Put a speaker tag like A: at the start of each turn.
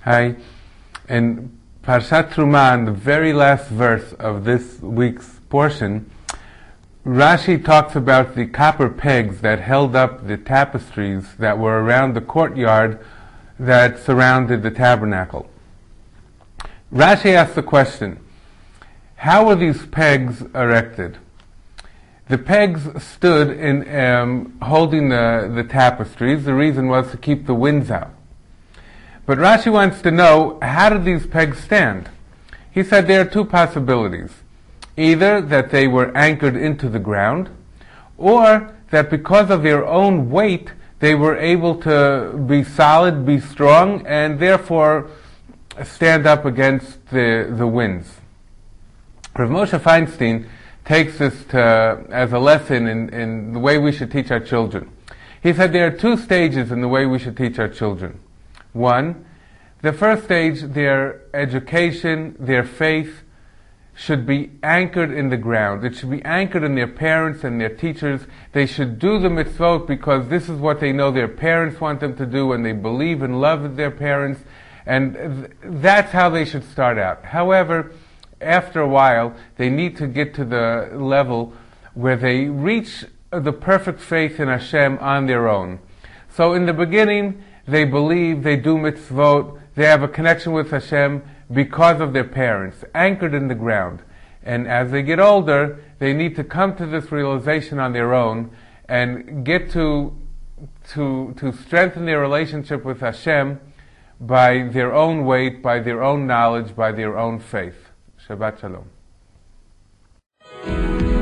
A: Hi. In Parshat Truma, in the very last verse of this week's portion, Rashi talks about the copper pegs that held up the tapestries that were around the courtyard that surrounded the tabernacle. Rashi asks the question, how were these pegs erected? The pegs stood in holding the tapestries. The reason was to keep the winds out. But Rashi wants to know, how did these pegs stand? He said there are two possibilities. Either that they were anchored into the ground, or that because of their own weight, they were able to be solid, be strong, and therefore stand up against the winds. Rav Moshe Feinstein takes this as a lesson in the way we should teach our children. He said there are two stages in the way we should teach our children. One, the first stage, their education, their faith, should be anchored in the ground. It should be anchored in their parents and their teachers. They should do the mitzvot because this is what they know their parents want them to do, and they believe and love their parents, and that's how they should start out. However, after a while, they need to get to the level where they reach the perfect faith in Hashem on their own. So in the beginning, they believe, they do mitzvot, they have a connection with Hashem because of their parents, anchored in the ground. And as they get older, they need to come to this realization on their own and get to strengthen their relationship with Hashem by their own weight, by their own knowledge, by their own faith. Shabbat Shalom.